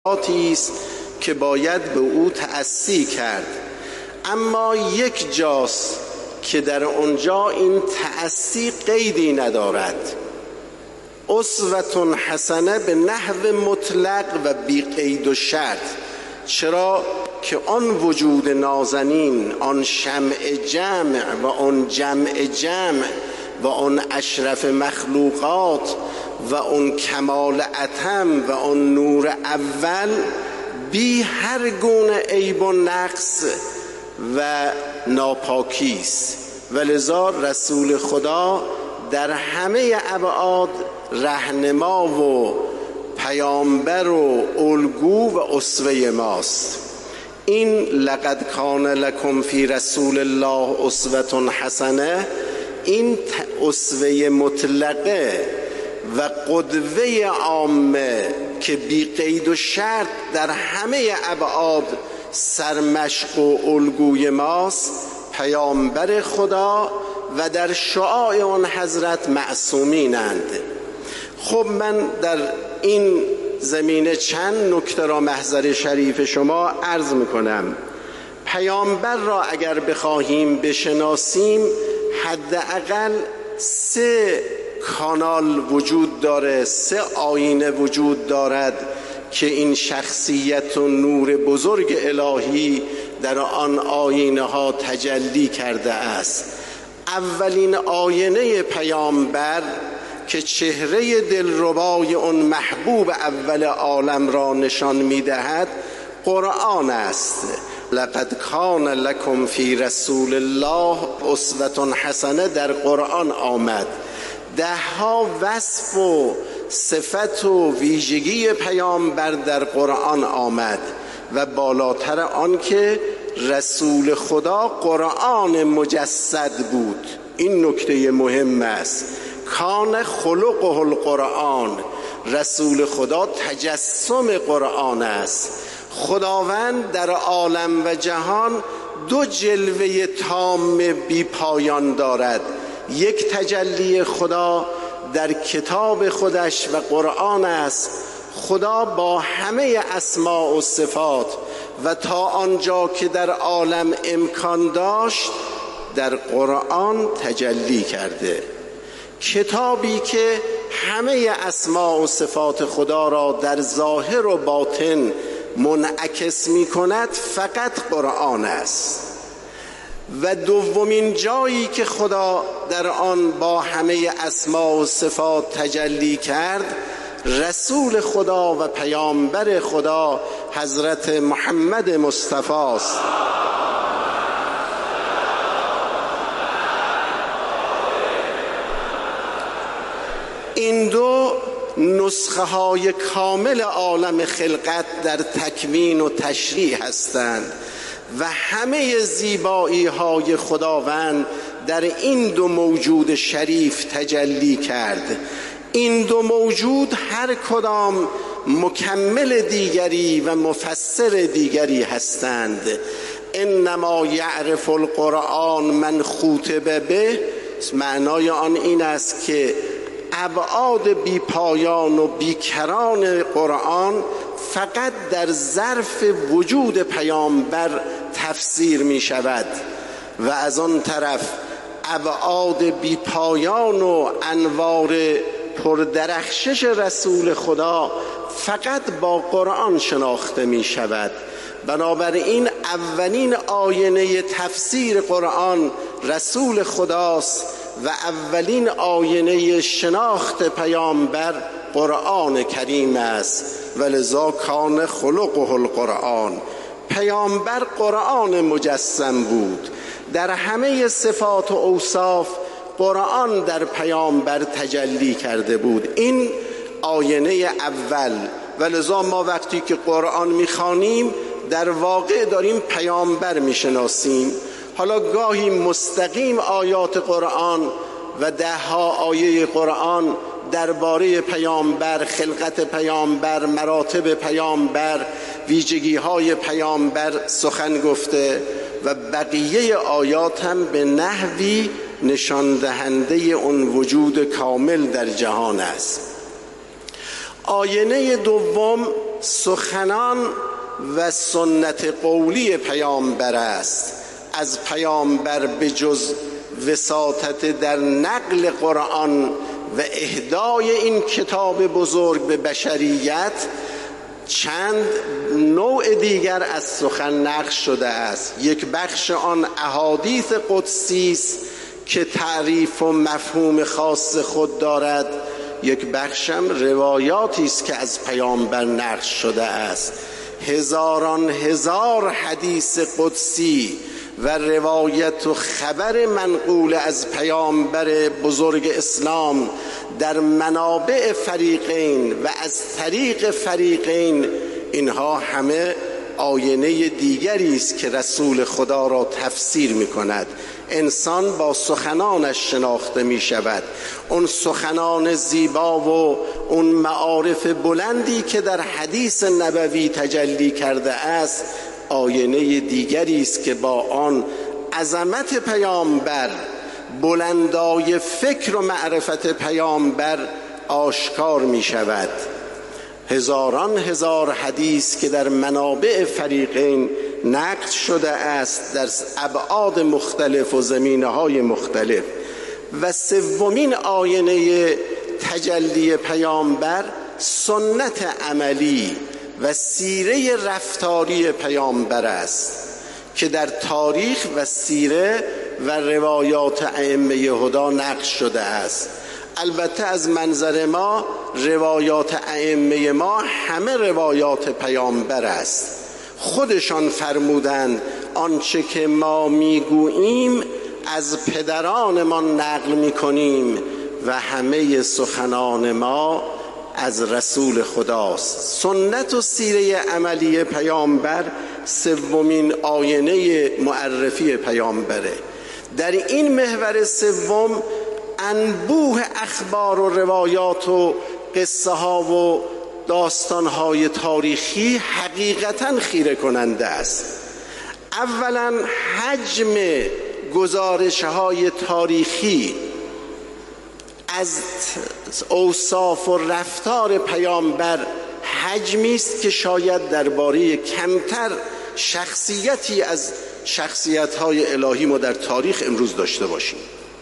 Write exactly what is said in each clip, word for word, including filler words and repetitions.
است که باید به او تأسی کرد، اما یک جاست که در اونجا این تأسی قیدی ندارد. اسوة حسنه به نحو مطلق و بی قید و شرط. چرا که آن وجود نازنین، آن شمع جمع و آن جمع جمع و آن اشرف مخلوقات و آن کمال اتم و آن نور اول بی هر گونه عیب و نقص و ناپاکی است، ولذا رسول خدا در همه ابعاد رهنما و پیامبر و الگو و اسوه ماست. این لقد کان لکم فی رسول الله اسوة حسنه، این اسوه مطلقه و قدوه عامه که بی قید و شرط در همه ابعاد سرمشق و الگوی ماست، پیامبر خدا و در شعاع آن حضرت معصومینند. خب من در این زمینه چند نکته را محضر شریف شما عرض میکنم. پیامبر را اگر بخواهیم بشناسیم حداقل سه کانال وجود داره، سه آینه وجود دارد که این شخصیت و نور بزرگ الهی در آن آینه ها تجلی کرده است. اولین آینه پیامبر که چهره دلربای اون محبوب اول عالم را نشان می‌دهد قرآن است. لقد کان لکم فی رسول الله اسوة حسنه در قرآن آمد. ده ها وصف و صفت و ویژگی پیامبر در قرآن آمد و بالاتر آن که رسول خدا قرآن مجسد بود. این نکته مهم است. کان خلقه القرآن، رسول خدا تجسم قرآن است. خداوند در عالم و جهان دو جلوه تام بی پایان دارد. یک تجلی خدا در کتاب خودش و قرآن است. خدا با همه اسماء و صفات و تا آنجا که در عالم امکان داشت در قرآن تجلی کرده. کتابی که همه اسماء و صفات خدا را در ظاهر و باطن منعکس می کند فقط قرآن است. و دومین جایی که خدا در آن با همه اسماء و صفات تجلی کرد رسول خدا و پیامبر خدا حضرت محمد مصطفی است. این دو نسخه های کامل عالم خلقت در تکوین و تشریع هستند و همه زیبایی های خداوند در این دو موجود شریف تجلی کرد. این دو موجود هر کدام مکمل دیگری و مفسر دیگری هستند. انما یعرف القرآن من خوطب به، معنای آن این است که ابعاد بی پایان و بیکران قرآن فقط در ظرف وجود پیامبر تفسیر می شود و از آن طرف ابعاد بی پایان و انوار پردرخشش رسول خدا فقط با قرآن شناخته می شود. بنابراین اولین آینه تفسیر قرآن رسول خداست و اولین آینه شناخت پیامبر قرآن کریم است. ولذا کان خلقه القرآن، پیامبر قرآن مجسم بود. در همه صفات و اوصاف قرآن در پیامبر تجلی کرده بود. این آینه اول. ولذا ما وقتی که قرآن میخوانیم در واقع داریم پیامبر میشناسیم. حالا گاهی مستقیم آیات قرآن و ده ها آیه قرآن درباره پیامبر، خلقت پیامبر، مراتب پیامبر، ویژگی های پیامبر سخن گفته و بقیه آیات هم به نحوی نشان دهنده اون وجود کامل در جهان است. آینه دوم سخنان و سنت قولی پیامبر است. از پیامبر به جز وساطت در نقل قرآن و اهدای این کتاب بزرگ به بشریت چند نوع دیگر از سخن نقل شده است. یک بخش آن احادیث قدسی است که تعریف و مفهوم خاص خود دارد، یک بخشم روایاتی است که از پیامبر نقل شده است. هزاران هزار حدیث قدسی و روایت و خبر منقول از پیامبر بزرگ اسلام در منابع فریقین و از طریق فریقین، اینها همه آینه دیگری است که رسول خدا را تفسیر می کند. انسان با سخنانش شناخته می شود. اون سخنان زیبا و اون معارف بلندی که در حدیث نبوی تجلی کرده است آینه دیگری است که با آن عظمت پیامبر، بلندای فکر و معرفت پیامبر آشکار می شود. هزاران هزار حدیث که در منابع فریقین نقل شده است در ابعاد مختلف و زمینه‌های مختلف. و سومین آینه تجلی پیامبر سنت عملی و سیره رفتاری پیامبر است که در تاریخ و سیره و روایات ائمه هدی نقل شده است. البته از منظر ما روایات ائمه ما همه روایات پیامبر است. خودشان فرمودند آنچه که ما میگوییم از پدرانمان نقل میکنیم و همه سخنان ما از رسول خداست. سنت و سیره عملی پیامبر سومین آینه معرفی پیامبره. در این محور سوم انبوه اخبار و روایات و قصه ها و داستان های تاریخی حقیقتاً خیره کننده است. اولا حجم گزارش های تاریخی از اوصاف و رفتار پیامبر حجمی است که شاید درباره کمتر شخصیتی از شخصیت‌های الهی ما در تاریخ امروز داشته باشیم.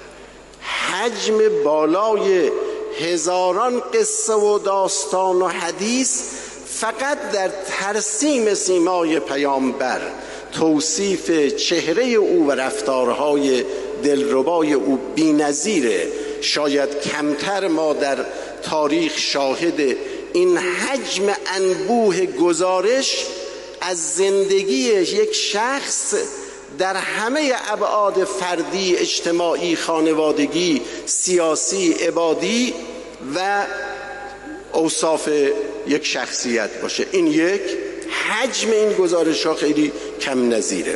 حجم بالای هزاران قصه و داستان و حدیث فقط در ترسیم سیمای پیامبر، توصیف چهره او و رفتارهای دلربای او بی‌نظیره. شاید کمتر ما در تاریخ شاهد این حجم انبوه گزارش از زندگی یک شخص در همه ابعاد فردی، اجتماعی، خانوادگی، سیاسی، عبادی و اوصاف یک شخصیت باشه. این یک حجم این گزارش ها خیلی کم نظیره.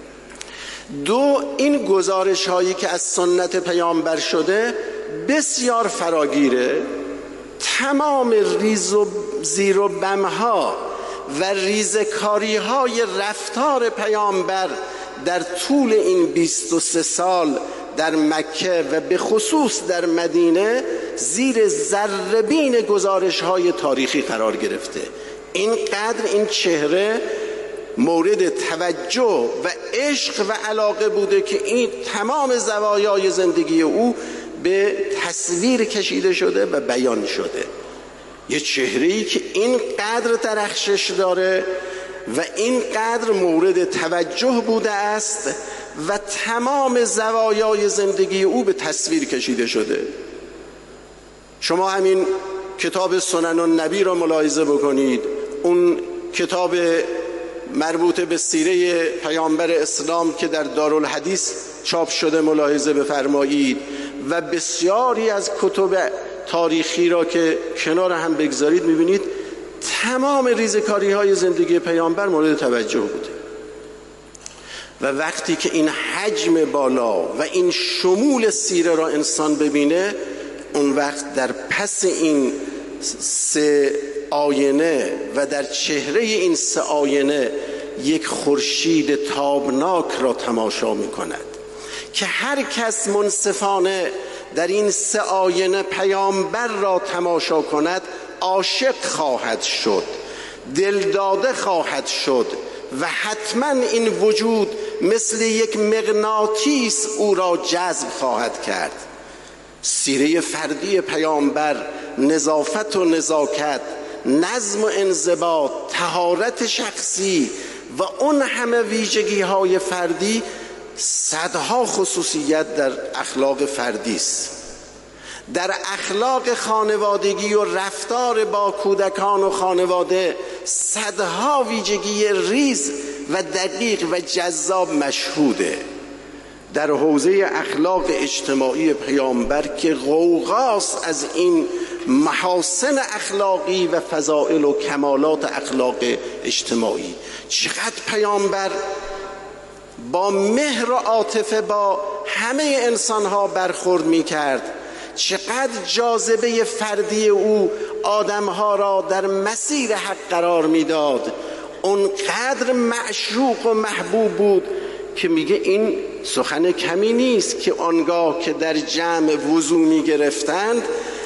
دو، این گزارش هایی که از سنت پیامبر شده بسیار فراگیره. تمام ریز و زیر و بم ها و ریزکاری های رفتار پیامبر در طول این بیست و سه سال در مکه و به خصوص در مدینه زیر ذره‌بین گزارش های تاریخی قرار گرفته. اینقدر این چهره مورد توجه و عشق و علاقه بوده که این تمام زوایای زندگی او به تصویر کشیده شده و بیان شده. یه چهره‌ای که اینقدر درخشش داره و اینقدر مورد توجه بوده است و تمام زوایای زندگی او به تصویر کشیده شده. شما همین کتاب سنن النبی را ملاحظه بکنید، اون کتاب مربوط به سیره پیامبر اسلام که در دارالحدیث چاپ شده ملاحظه بفرمایید و بسیاری از کتب تاریخی را که کنار هم بگذارید میبینید تمام ریزکاری های زندگی پیامبر مورد توجه بوده. و وقتی که این حجم بالا و این شمول سیره را انسان ببینه، اون وقت در پس این سه آینه و در چهره این سه آینه یک خورشید تابناک را تماشا می کند که هر کس منصفانه در این سه آینه پیامبر را تماشا کند عاشق خواهد شد. دلداده خواهد شد و حتما این وجود مثل یک مغناطیس او را جذب خواهد کرد. سیره فردی پیامبر نظافت و نزاکت، نظم و انضباط، طهارت شخصی و اون همه ویژگی های فردی صدها خصوصیت در اخلاق فردی است. در اخلاق خانوادگی و رفتار با کودکان و خانواده صدها ویژگی ریز و دقیق و جذاب مشهوده. در حوزه اخلاق اجتماعی پیامبر که غوغاست از این محاسن اخلاقی و فضائل و کمالات اخلاق اجتماعی، چقدر پیامبر با مهر و عاطفه با همه انسانها برخورد می کرد، چقدر جاذبه فردی او آدمها را در مسیر حق قرار می داد، اونقدر معشوق و محبوب بود که میگه این سخن کمی نیست که آنگاه که در جمع وضو می گرفتند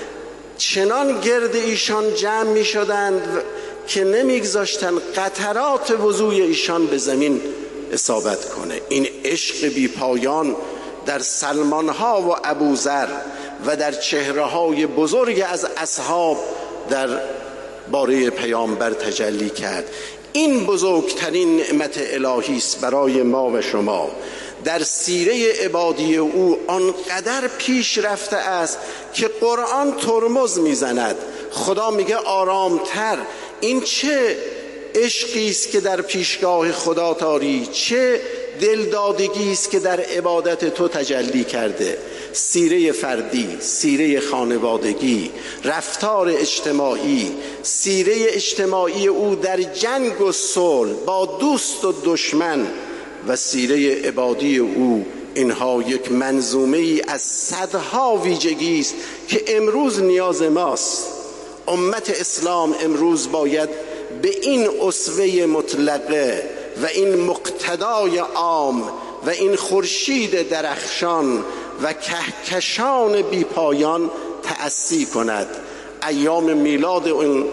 چنان گرد ایشان جمع می شدند که نمیگذاشتن قطرات وضوی ایشان به زمین اصابت کنه. این عشق بی پایان در سلمان ها و ابوذر و در چهره های بزرگ از اصحاب در باره پیامبر تجلی کرد. این بزرگترین نعمت الهی است برای ما و شما. در سیره عبادی او آنقدر پیش رفته است که قرآن ترمز میزند. خدا میگه آرامتر. این چه عشقی است که در پیشگاه خدا تاری، چه دلدادگی است که در عبادت تو تجلی کرده. سیره فردی، سیره خانوادگی، رفتار اجتماعی، سیره اجتماعی او در جنگ و صلح با دوست و دشمن و سیره عبادی او، اینها یک منظومه ای از صدها ویژگی است که امروز نیاز ماست. امت اسلام امروز باید به این اسوه مطلقه و این مقتدای عام و این خورشید درخشان و کهکشان بی پایان تأسی کند. ایام میلاد اون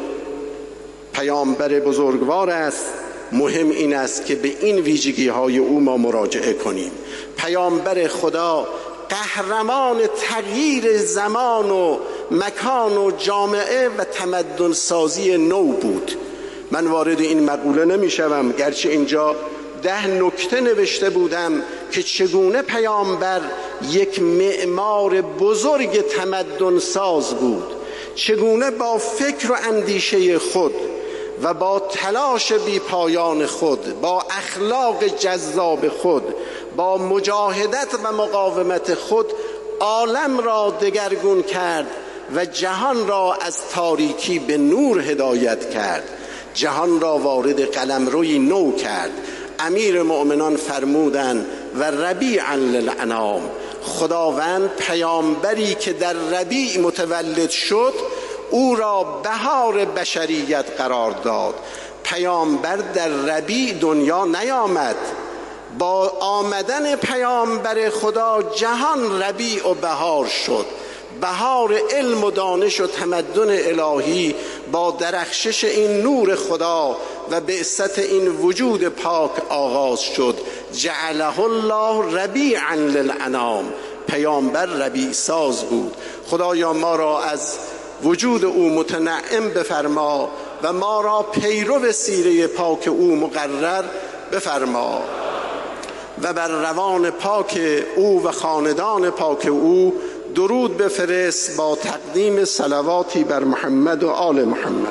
پیامبر بزرگوار است. مهم این است که به این ویژگی های او ما مراجعه کنیم. پیامبر خدا قهرمان تغییر زمان و مکان و جامعه و تمدن سازی نو بود. من وارد این مقوله نمی شوم، گرچه اینجا ده نکته نوشته بودم که چگونه پیامبر یک معمار بزرگ تمدن ساز بود، چگونه با فکر و اندیشه خود و با تلاش بی پایان خود، با اخلاق جذاب خود، با مجاهدت و مقاومت خود عالم را دگرگون کرد و جهان را از تاریکی به نور هدایت کرد، جهان را وارد قلمروی نو کرد. امیر مؤمنان فرمودند و ربیعا للانام، خداوند پیامبری که در ربیع متولد شد او را بهار بشریت قرار داد. پیامبر در ربیع دنیا نیامد، با آمدن پیامبر خدا جهان ربیع و بهار شد. بهار علم و دانش و تمدن الهی با درخشش این نور خدا و بعثت این وجود پاک آغاز شد. جعله الله ربیعا للانام، پیامبر ربیع ساز بود. خدایا ما را از وجود او متنعم بفرما و ما را پیرو سیره پاک او مقرر بفرما و بر روان پاک او و خاندان پاک او درود بفرست با تقدیم صلواتی بر محمد و آل محمد.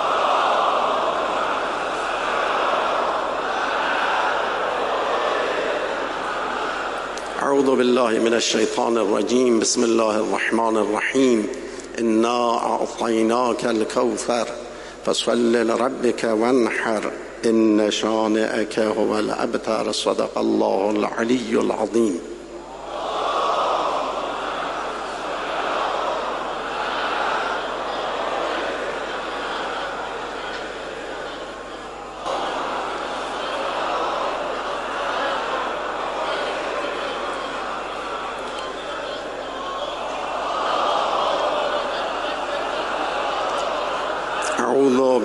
اعوذ بالله من الشیطان الرجیم. بسم الله الرحمن الرحیم. انا اعطیناک الکوثر فصل لربک وانحر ان شانئک هو الابتر. صدق الله العلی العظیم.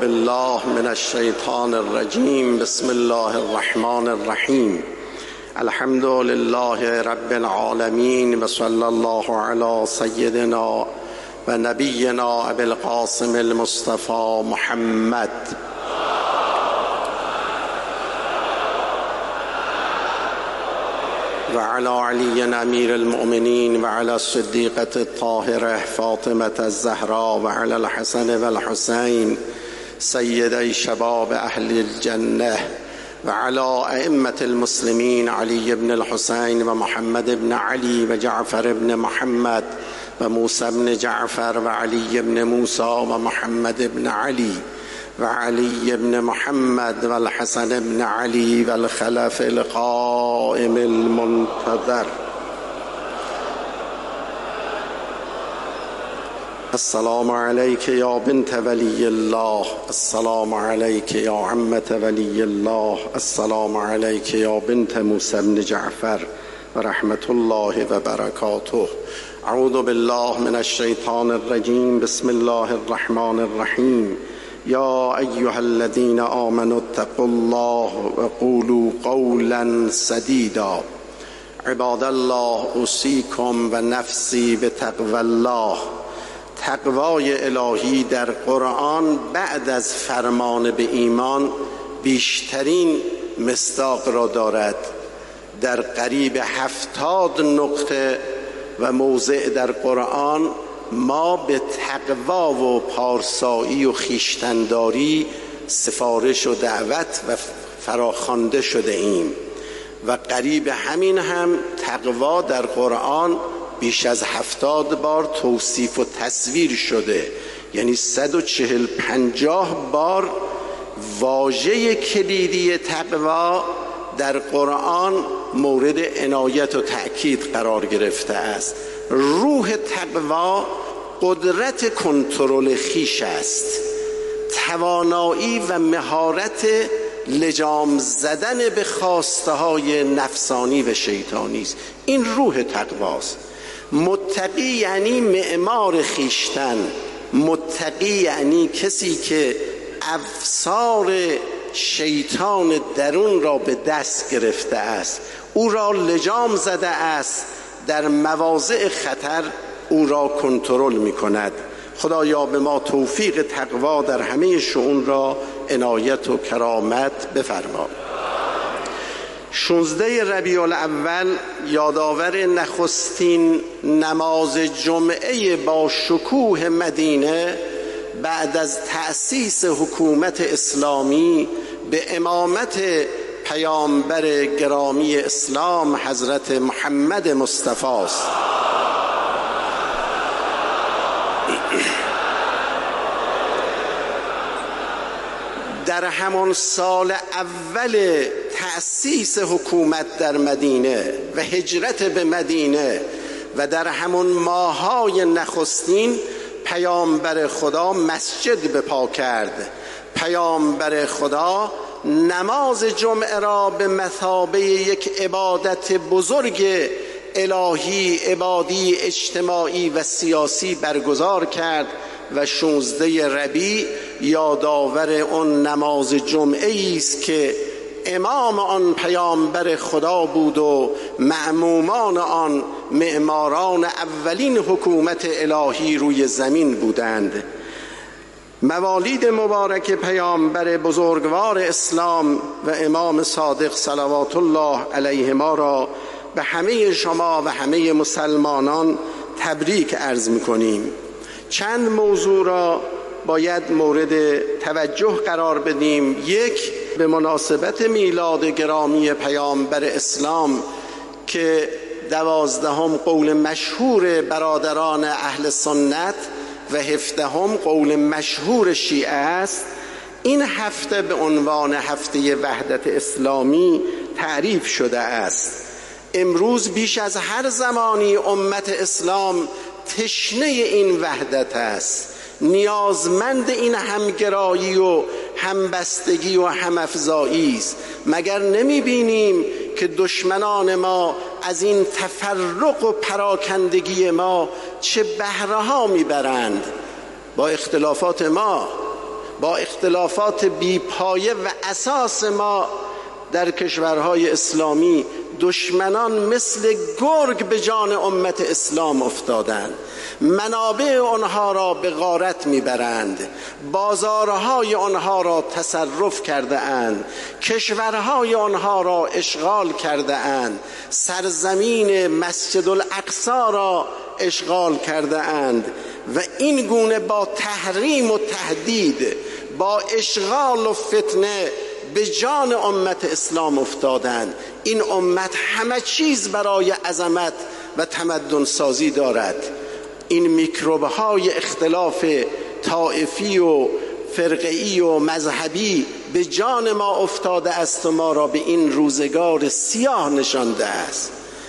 بالله من الشیطان الرجیم. بسم الله الرحمن الرحیم. الحمد لله رب العالمین و صلی الله علی سیدنا و نبینا ابی القاسم المصطفى محمد و علی علی امیر المؤمنین و علی الصدیقة الطاهرة فاطمة الزهراء و علی الحسن و الحسین سیدی شباب اهل الجنه و علی ائمة المسلمین علی بن الحسین و محمد بن علی و جعفر بن محمد و موسی بن جعفر و علی بن موسی و محمد بن علی و علی بن محمد و الحسن بن علی و الخلف القائم المنتظر. السلام علیک یا بنت ولی الله، السلام علیک یا عمت ولی الله، السلام علیک یا بنت موسی بن جعفر و رحمت الله و برکاته. اعوذ بالله من الشیطان الرجیم. بسم الله الرحمن الرحیم. یا ایها الذین آمنوا اتقوا الله و قولوا قولا سدیدا. عباد الله اوصیکم و نفسی بتقوی الله. تقوای الهی در قرآن بعد از فرمان به ایمان بیشترین مصداق را دارد. در قریب هفتاد نقطه و موضع در قرآن ما به تقوا و پارسایی و خویشتن‌داری سفارش و دعوت و فراخوانده شده ایم و قریب همین هم تقوا در قرآن بیش از هفتاد بار توصیف و تصویر شده، یعنی صد و چهل پنجاه بار واژه کلیدی تقوا در قرآن مورد عنایت و تأکید قرار گرفته است. روح تقوا قدرت کنترل خویش است، توانایی و مهارت لجام زدن به خواسته های نفسانی و شیطانی است. این روح تقواست. متقی یعنی معمار خویشتن، متقی یعنی کسی که افسار شیطان درون را به دست گرفته است، او را لجام زده است، در مواضع خطر او را کنترل می کند. خدایا به ما توفیق تقوا در همه شؤون را عنایت و کرامت بفرما. شانزده ربیع الاول یادآور نخستین نماز جمعه با شکوه مدینه بعد از تأسیس حکومت اسلامی به امامت پیامبر گرامی اسلام حضرت محمد مصطفی است. در همان سال اول تأسیس حکومت در مدینه و هجرت به مدینه و در همون ماهای نخستین پیامبر خدا مسجد بپا کرد. پیامبر خدا نماز جمعه را به مثابه یک عبادت بزرگ الهی، عبادی، اجتماعی و سیاسی برگزار کرد و شانزده ربیع یادآور اون نماز جمعه است که امام آن پیامبر خدا بود و مأمومان آن معماران اولین حکومت الهی روی زمین بودند. موالید مبارک پیامبر بزرگوار اسلام و امام صادق صلوات الله علیهما را به همه شما و همه مسلمانان تبریک عرض می‌کنیم. چند موضوع را باید مورد توجه قرار بدیم. یک، به مناسبت میلاد گرامی پیامبر اسلام که دوازدهم قول مشهور برادران اهل سنت و هفدهم قول مشهور شیعه است، این هفته به عنوان هفته وحدت اسلامی تعریف شده است. امروز بیش از هر زمانی امت اسلام تشنه این وحدت است، نیازمند این همگرایی و همبستگی و همافزایی است. مگر نمی بینیم که دشمنان ما از این تفرق و پراکندگی ما چه بهره ها می برند؟ با اختلافات ما، با اختلافات بی‌پایه و اساس ما در کشورهای اسلامی دشمنان مثل گرگ به جان امت اسلام افتادند. منابع آنها را به غارت میبرند، بازارهای آنها را تصرف کرده اند، کشورهای آنها را اشغال کرده اند، سرزمین مسجد الاقصی را اشغال کرده اند و این گونه با تحریم و تهدید، با اشغال و فتنه به جان امت اسلام افتادند. این امت همه چیز برای عظمت و تمدن سازی دارد. این میکروب‌های اختلاف طائفی و فرقه‌ای و مذهبی به جان ما افتاده است و ما را به این روزگار سیاه نشانده است.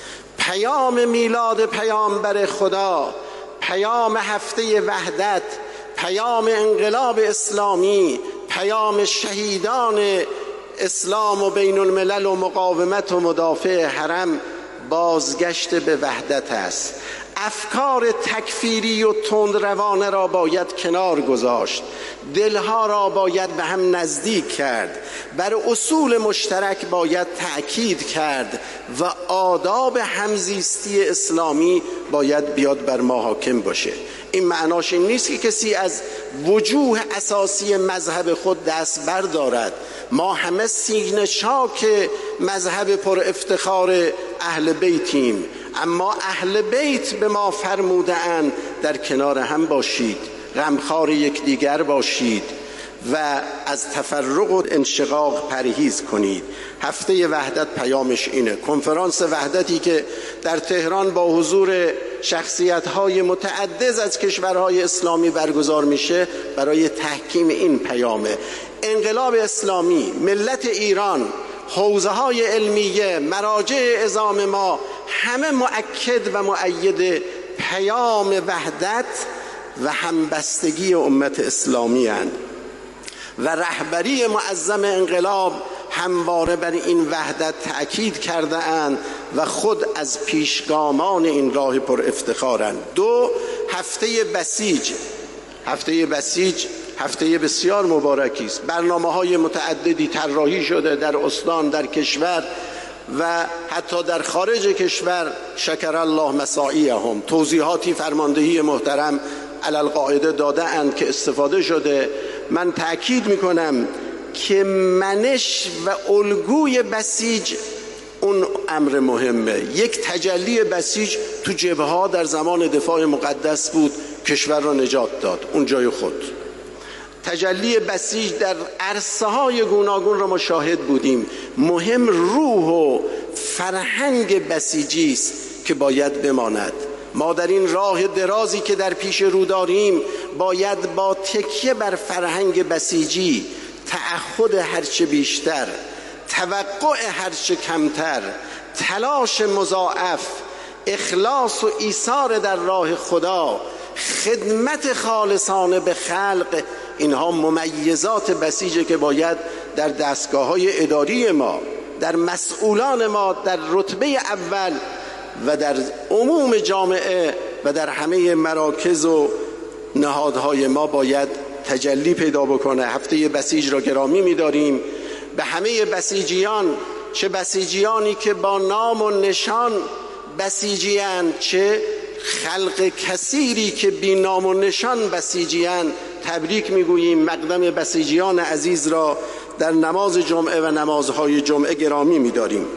پیام میلاد پیامبر خدا، پیام هفته وحدت، پیام انقلاب اسلامی، پیام شهیدان اسلام و بین الملل و مقاومت و مدافع حرم بازگشت به وحدت است. افکار تکفیری و تندروانه را باید کنار گذاشت، دلها را باید به هم نزدیک کرد، بر اصول مشترک باید تأکید کرد و آداب همزیستی اسلامی باید بیاد بر ما حاکم باشه. این معناش این نیست که کسی از وجوه اساسی مذهب خود دست بردارد. ما همه سینه چاک مذهب پر افتخار اهل بیتیم، اما اهل بیت به ما فرموده اند در کنار هم باشید، غمخوار یکدیگر باشید و از تفرق و انشقاق پرهیز کنید. هفته وحدت پیامش اینه. کنفرانس وحدتی که در تهران با حضور شخصیت‌های متعدد از کشورهای اسلامی برگزار میشه برای تحکیم این پیامه. انقلاب اسلامی، ملت ایران، حوزه‌های علمیه، مراجع عظام ما همه مؤکد و مؤید پیام وحدت و همبستگی امت اسلامی اند و رهبری معظم انقلاب همواره بر این وحدت تأکید کرده اند و خود از پیشگامان این راه پر افتخارند. دو، هفته بسیج. هفته بسیج هفته بسیار مبارکی است. برنامه‌های متعددی طراحی شده در استان، در کشور و حتی در خارج کشور. شکر الله مساعیهم. توضیحاتی فرماندهی محترم علی القاعده داده اند که استفاده شده. من تأکید میکنم که منش و الگوی بسیج اون امر مهمه. یک تجلی بسیج تو جبهه‌ها در زمان دفاع مقدس بود، کشور را نجات داد، اون جای خود. تجلی بسیج در عرصه‌های گوناگون را ما شاهد بودیم. مهم روح و فرهنگ بسیجی است که باید بماند. ما در این راه درازی که در پیش رو داریم باید با تکیه بر فرهنگ بسیجی، تعهد هرچه بیشتر، توقع هرچه کمتر، تلاش مضاعف، اخلاص و ایثار در راه خدا، خدمت خالصانه به خلق، اینها ممیزات بسیجه که باید در دستگاه‌های اداری ما، در مسئولان ما در رتبه اول و در عموم جامعه و در همه مراکز و نهادهای ما باید تجلی پیدا بکنه. هفته بسیج را گرامی می‌داریم. به همه بسیجیان، چه بسیجیانی که با نام و نشان بسیجیان، چه خلق کثیری که بی نام و نشان بسیجیان، تبریک میگوییم. مقدم بسیجیان عزیز را در نماز جمعه و نمازهای جمعه گرامی می‌داریم.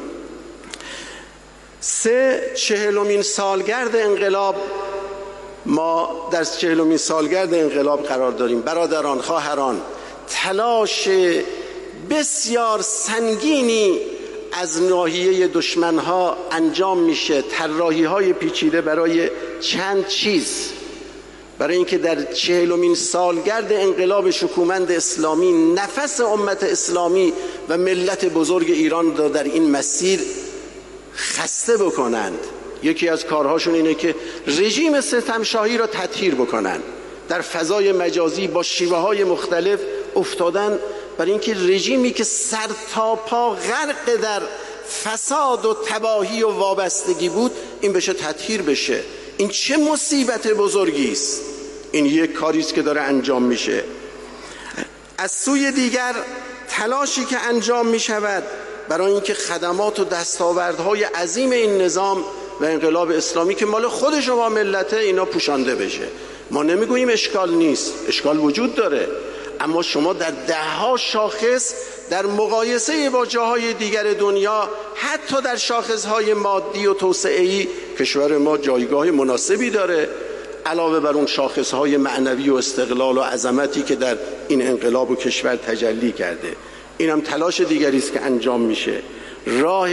سه، چهلمین سالگرد انقلاب. ما در چهلمین سالگرد انقلاب قرار داریم. برادران، خواهران، تلاش بسیار سنگینی از ناحیه دشمنها انجام میشه، طراحی‌های پیچیده برای چند چیز. برای اینکه در چهلمین سالگرد انقلاب شکومند اسلامی نفس امت اسلامی و ملت بزرگ ایران را در این مسیر خسته بکنند. یکی از کارهاشون اینه که رژیم ستمشاهی را تطهیر بکنند. در فضای مجازی با شیوه‌های مختلف افتادن برای اینکه رژیمی که سر تا پا غرق در فساد و تباهی و وابستگی بود، این بشه تطهیر بشه. این چه مصیبت بزرگی است. این یک کاری است که داره انجام میشه. از سوی دیگر تلاشی که انجام می شود برای اینکه خدمات و دستاوردهای عظیم این نظام و انقلاب اسلامی که مال خود شما ملته اینا پوشانده بشه. ما نمیگوییم اشکال نیست، اشکال وجود داره، اما شما در دهها شاخص در مقایسه با جاهای دیگر دنیا، حتی در شاخصهای مادی و توسعه‌ای، کشور ما جایگاه مناسبی داره، علاوه بر اون شاخصهای معنوی و استقلال و عظمتی که در این انقلاب و کشور تجلی کرده. اینم تلاش دیگری است که انجام میشه. راه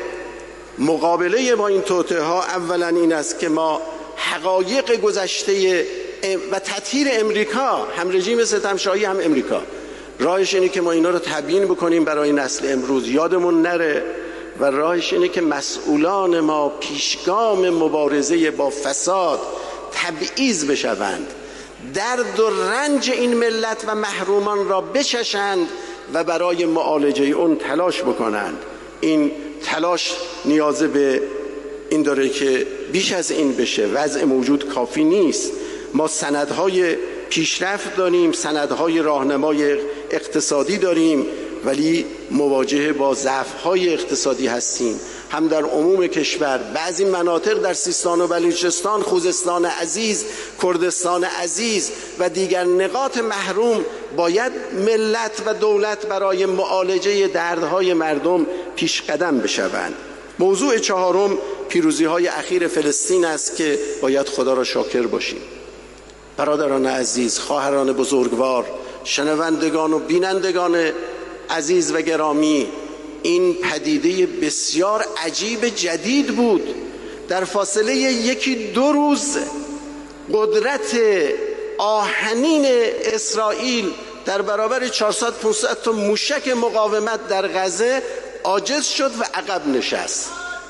مقابله با این توطئه ها اولا این است که ما حقایق گذشته و تطهیر امریکا، هم رژیم ستمشاهی هم امریکا، راهش اینه که ما اینا رو تبیین بکنیم برای نسل امروز، یادمون نره، و راهش اینه که مسئولان ما پیشگام مبارزه با فساد تبعیض بشوند، درد و رنج این ملت و محرومان را بچشند و برای معالجه اون تلاش بکنند. این تلاش نیاز به این داره که بیش از این بشه. وضع موجود کافی نیست. ما سندهای پیشرفت داریم، سندهای راهنمای اقتصادی داریم، ولی مواجه با ضعف‌های اقتصادی هستیم، هم در عموم کشور. بعضی مناطق در سیستان و بلوچستان، خوزستان عزیز، کردستان عزیز و دیگر نقاط محروم باید ملت و دولت برای معالجه دردهای مردم پیش قدم بشوند. موضوع چهارم پیروزی‌های اخیر فلسطین است که باید خدا را شاکر باشیم. برادران عزیز، خواهران بزرگوار، شنوندگان و بینندگان عزیز و گرامی، این پدیده بسیار عجیب جدید بود. در فاصله یکی دو روز قدرت آهنین اسرائیل در برابر چهارصد پانصد تا موشک مقاومت در غزه عاجز شد و عقب نشست.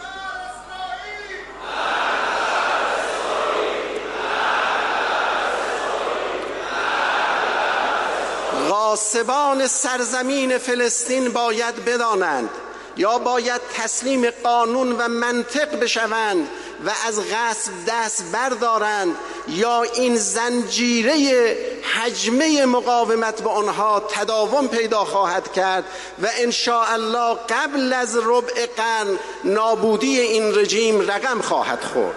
غاصبان سرزمین فلسطین باید بدانند، یا باید تسلیم قانون و منطق بشوند و از غصب دست بردارند، یا این زنجیره حجمه مقاومت به آنها تداوم پیدا خواهد کرد و ان شاء الله قبل از ربع قرن نابودی این رژیم رقم خواهد خورد.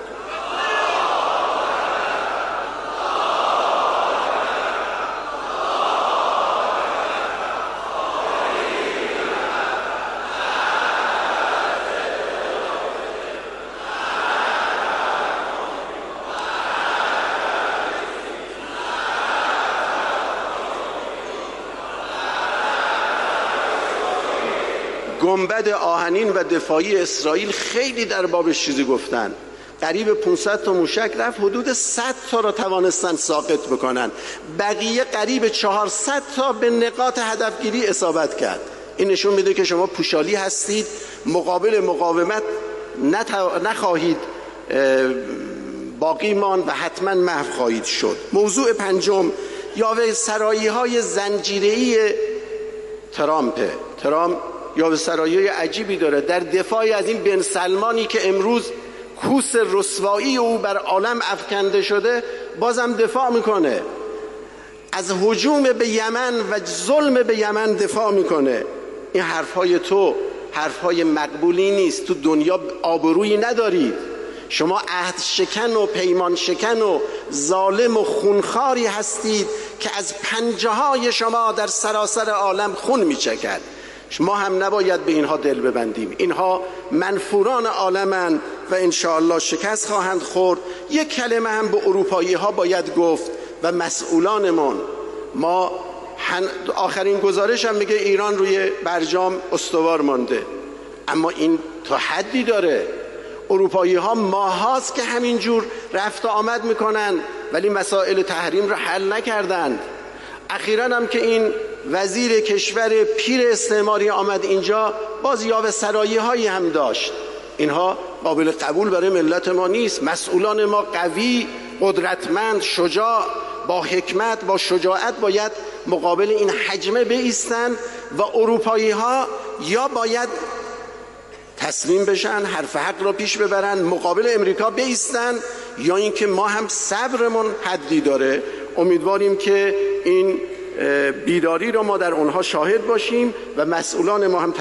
گنبد آهنین و دفاعی اسرائیل خیلی در بابش چیزی گفتن. قریب پانصد تا موشک رفت، حدود صد تا را توانستن ساقط بکنن، بقیه قریب چهارصد تا به نقاط هدفگیری اصابت کرد. این نشون میده که شما پوشالی هستید، مقابل مقاومت نخواهید باقی ماند و حتما محو خواهید شد. موضوع پنجم یاوه سرایی های زنجیره‌ای ترامپ. ترامپ یاوه سرایی عجیبی داره در دفاع از این بن سلمانی که امروز کوس رسوایی او بر عالم افکنده شده، بازم دفاع میکنه. از هجوم به یمن و ظلم به یمن دفاع میکنه. این حرفهای تو حرفهای مقبولی نیست. تو دنیا آبرویی ندارید. شما عهد شکن و پیمان شکن و ظالم و خونخواری هستید که از پنجه های شما در سراسر عالم خون میچکد. ما هم نباید به اینها دل ببندیم. اینها منفوران عالمند و انشاءالله شکست خواهند خورد. یک کلمه هم به اروپایی ها باید گفت و مسئولانمون. ما آخرین گزارش هم میگه ایران روی برجام استوار مانده، اما این تا حدی داره. اروپایی ها ماه هاست که همینجور رفت و آمد میکنن ولی مسائل تحریم را حل نکردند. اخیراً هم که این وزیر کشور پیر استعماری آمد اینجا، باز یاوه سرایی هایی هم داشت. اینها قابل قبول برای ملت ما نیست. مسئولان ما قوی، قدرتمند، شجاع، با حکمت، با شجاعت باید مقابل این حجمه بایستند و اروپایی ها یا باید تسلیم بشن، حرف حق را پیش ببرن، مقابل امریکا بایستن، یا اینکه ما هم صبرمون حدی داره. امیدواریم که این بیداری را ما در آنها شاهد باشیم و مسئولان ما هم